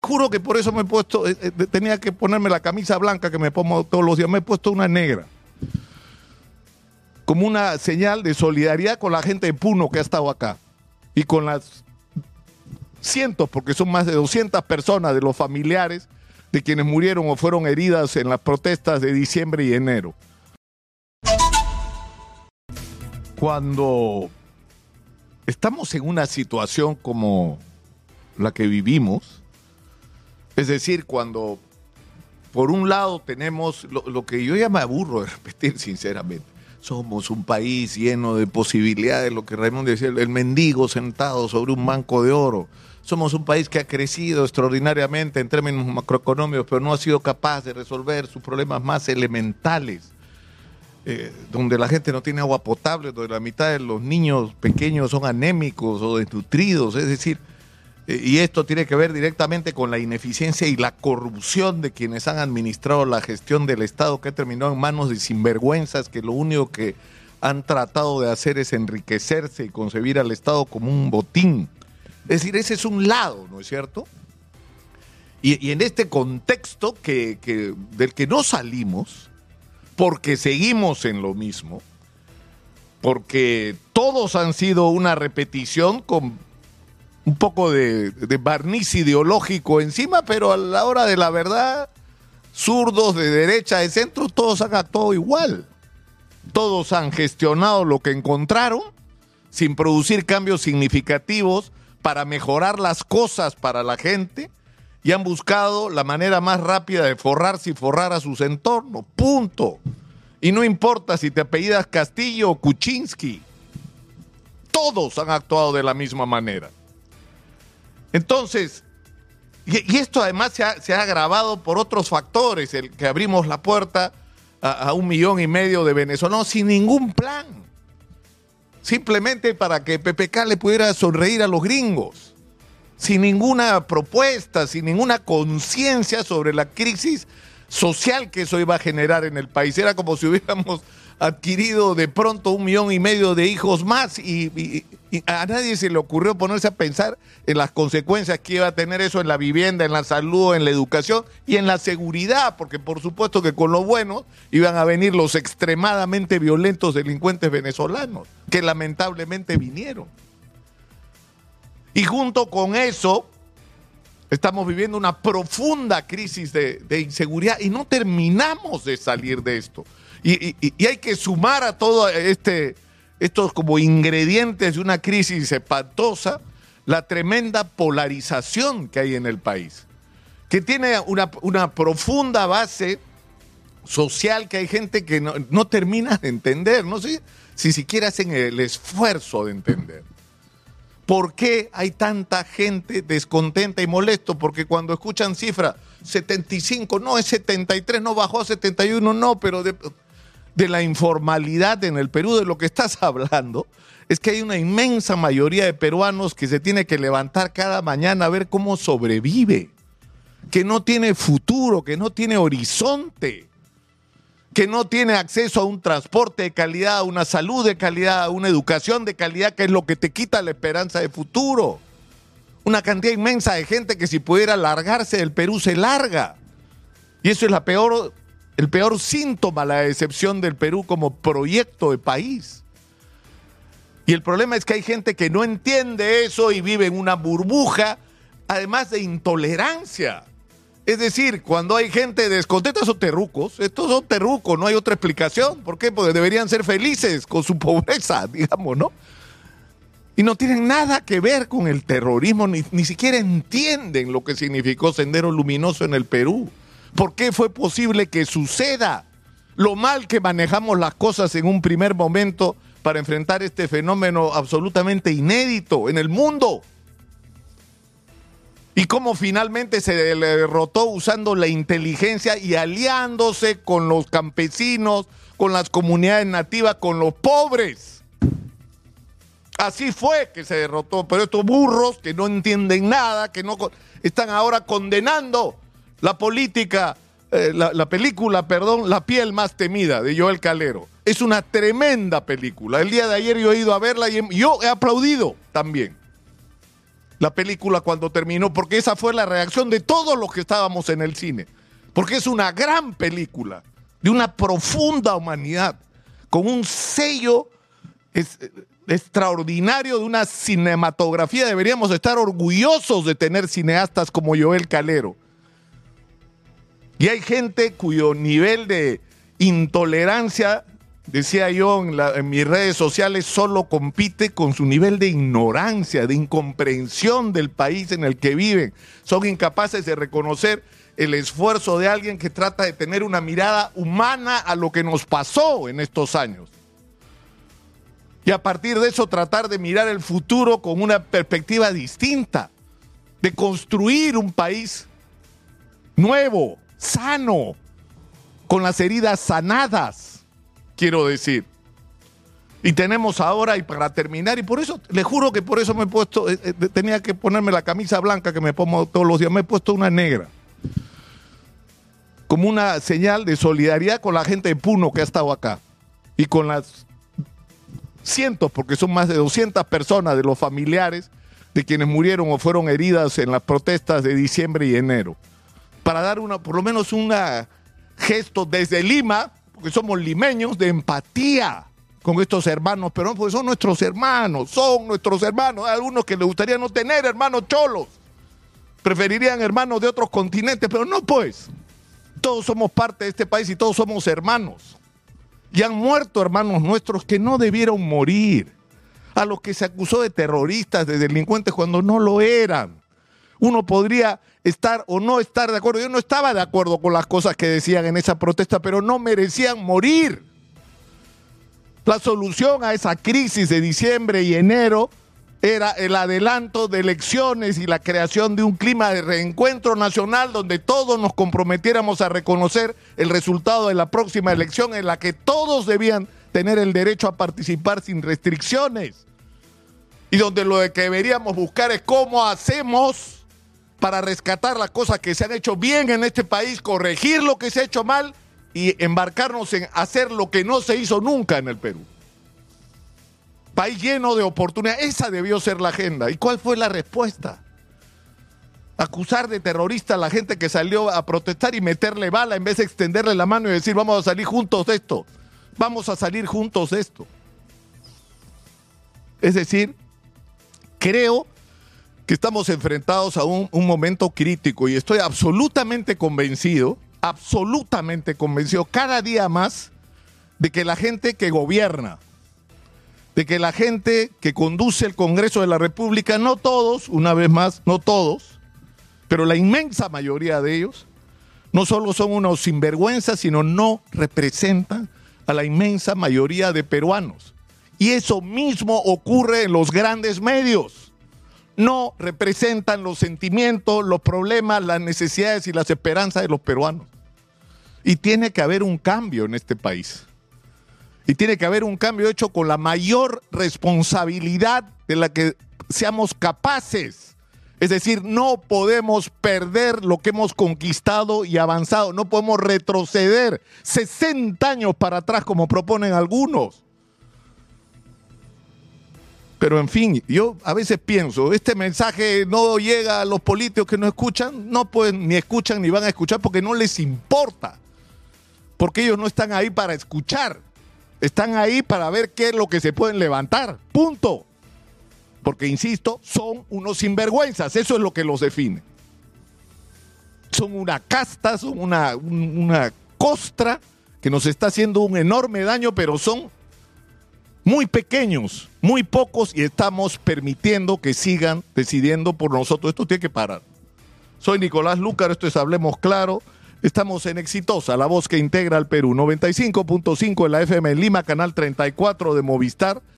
juro que por eso me he puesto, tenía que ponerme la camisa blanca que me pongo todos los días, me he puesto una negra. Como una señal de solidaridad con la gente de Puno que ha estado acá. Y con las cientos, porque son más de 200 personas de los familiares de quienes murieron o fueron heridas en las protestas de diciembre y enero. Cuando estamos en una situación como la que vivimos, es decir, cuando por un lado tenemos lo que yo ya me aburro de repetir sinceramente, somos un país lleno de posibilidades, lo que Raimundo decía, el mendigo sentado sobre un banco de oro. Somos un país que ha crecido extraordinariamente en términos macroeconómicos, pero no ha sido capaz de resolver sus problemas más elementales, donde la gente no tiene agua potable, donde la mitad de los niños pequeños son anémicos o desnutridos, es decir, y esto tiene que ver directamente con la ineficiencia y la corrupción de quienes han administrado la gestión del Estado, que ha terminado en manos de sinvergüenzas que lo único que han tratado de hacer es enriquecerse y concebir al Estado como un botín. Es decir, ese es un lado, ¿no es cierto? Y en este contexto del que no salimos, porque seguimos en lo mismo, porque todos han sido una repetición con un poco de barniz ideológico encima, pero a la hora de la verdad, zurdos, de derecha, de centro, todos han actuado igual. Todos han gestionado lo que encontraron sin producir cambios significativos para mejorar las cosas para la gente y han buscado la manera más rápida de forrarse y forrar a sus entornos. Punto. Y no importa si te apellidas Castillo o Kuczynski. Todos han actuado de la misma manera. Entonces, y esto además se ha agravado por otros factores, el que abrimos la puerta a 1,5 millones de venezolanos sin ningún plan. Simplemente para que PPK le pudiera sonreír a los gringos, sin ninguna propuesta, sin ninguna conciencia sobre la crisis social que eso iba a generar en el país. Era como si hubiéramos adquirido de pronto 1,5 millones de hijos más y a nadie se le ocurrió ponerse a pensar en las consecuencias que iba a tener eso en la vivienda, en la salud, en la educación y en la seguridad, porque por supuesto que con lo bueno iban a venir los extremadamente violentos delincuentes venezolanos, que lamentablemente vinieron. Y junto con eso estamos viviendo una profunda crisis de inseguridad y no terminamos de salir de esto. Y hay que sumar a todo estos como ingredientes de una crisis espantosa, la tremenda polarización que hay en el país, que tiene una profunda base social, que hay gente que no termina de entender, no sé si siquiera hacen el esfuerzo de entender. ¿Por qué hay tanta gente descontenta y molesto? Porque cuando escuchan cifra 75, no, es 73, no bajó a 71, no, pero de la informalidad en el Perú, de lo que estás hablando, es que hay una inmensa mayoría de peruanos que se tiene que levantar cada mañana a ver cómo sobrevive, que no tiene futuro, que no tiene horizonte, que no tiene acceso a un transporte de calidad, a una salud de calidad, a una educación de calidad, que es lo que te quita la esperanza de futuro. Una cantidad inmensa de gente que si pudiera largarse del Perú se larga. Y eso es el peor síntoma, la decepción del Perú como proyecto de país. Y el problema es que hay gente que no entiende eso y vive en una burbuja, además de intolerancia. Es decir, cuando hay gente descontenta, son terrucos. Estos son terrucos, no hay otra explicación. ¿Por qué? Porque deberían ser felices con su pobreza, digamos, ¿no? Y no tienen nada que ver con el terrorismo, ni siquiera entienden lo que significó Sendero Luminoso en el Perú. ¿Por qué fue posible que suceda? Lo mal que manejamos las cosas en un primer momento para enfrentar este fenómeno absolutamente inédito en el mundo. Y cómo finalmente se le derrotó usando la inteligencia y aliándose con los campesinos, con las comunidades nativas, con los pobres. Así fue que se derrotó. Pero estos burros que no entienden nada, que no están ahora condenando la política, la película, La piel más temida, de Joel Calero. Es una tremenda película. El día de ayer yo he ido a verla y yo he aplaudido también. la película cuando terminó, porque esa fue la reacción de todos los que estábamos en el cine. Porque es una gran película, de una profunda humanidad, con un sello extraordinario de una cinematografía. Deberíamos estar orgullosos de tener cineastas como Joel Calero. Y hay gente cuyo nivel de intolerancia, decía yo en mis redes sociales, solo compite con su nivel de ignorancia, de incomprensión del país en el que viven. Son incapaces de reconocer el esfuerzo de alguien que trata de tener una mirada humana a lo que nos pasó en estos años. Y a partir de eso tratar de mirar el futuro con una perspectiva distinta, de construir un país nuevo, sano, con las heridas sanadas, quiero decir. Y tenemos ahora, y para terminar, y por eso, le juro que por eso me he puesto, tenía que ponerme la camisa blanca que me pongo todos los días, me he puesto una negra, como una señal de solidaridad con la gente de Puno que ha estado acá, y con las cientos, porque son más de 200 personas de los familiares de quienes murieron o fueron heridas en las protestas de diciembre y enero, para dar por lo menos un gesto desde Lima, porque somos limeños, de empatía con estos hermanos peruanos, porque son nuestros hermanos. Hay algunos que les gustaría no tener hermanos cholos, preferirían hermanos de otros continentes, pero no, pues, todos somos parte de este país y todos somos hermanos. Y han muerto hermanos nuestros que no debieron morir, a los que se acusó de terroristas, de delincuentes, cuando no lo eran. Uno podría estar o no estar de acuerdo. Yo no estaba de acuerdo con las cosas que decían en esa protesta, pero no merecían morir. La solución a esa crisis de diciembre y enero era el adelanto de elecciones y la creación de un clima de reencuentro nacional donde todos nos comprometiéramos a reconocer el resultado de la próxima elección, en la que todos debían tener el derecho a participar sin restricciones, y donde lo que deberíamos buscar es cómo hacemos para rescatar las cosas que se han hecho bien en este país, corregir lo que se ha hecho mal y embarcarnos en hacer lo que no se hizo nunca en el Perú. País lleno de oportunidades. Esa debió ser la agenda. ¿Y cuál fue la respuesta? Acusar de terrorista a la gente que salió a protestar y meterle bala en vez de extenderle la mano y decir vamos a salir juntos de esto. Vamos a salir juntos de esto. Es decir, creo que estamos enfrentados a un momento crítico y estoy absolutamente convencido cada día más de que la gente que gobierna, de que la gente que conduce el Congreso de la República, no todos, una vez más, no todos, pero la inmensa mayoría de ellos, no solo son unos sinvergüenzas, sino no representan a la inmensa mayoría de peruanos. Y eso mismo ocurre en los grandes medios. No representan los sentimientos, los problemas, las necesidades y las esperanzas de los peruanos. Y tiene que haber un cambio en este país. Y tiene que haber un cambio hecho con la mayor responsabilidad de la que seamos capaces. Es decir, no podemos perder lo que hemos conquistado y avanzado. No podemos retroceder 60 años para atrás como proponen algunos. Pero en fin, yo a veces pienso, este mensaje no llega a los políticos que no escuchan, no pueden, ni escuchan ni van a escuchar porque no les importa. Porque ellos no están ahí para escuchar. Están ahí para ver qué es lo que se pueden levantar. Punto. Porque, insisto, son unos sinvergüenzas. Eso es lo que los define. Son una casta, son una costra que nos está haciendo un enorme daño, pero son muy pequeños, muy pocos, y estamos permitiendo que sigan decidiendo por nosotros. Esto tiene que parar. Soy Nicolás Lúcar, esto es Hablemos Claro. Estamos en Exitosa, la voz que integra al Perú. 95.5 en la FM en Lima, canal 34 de Movistar.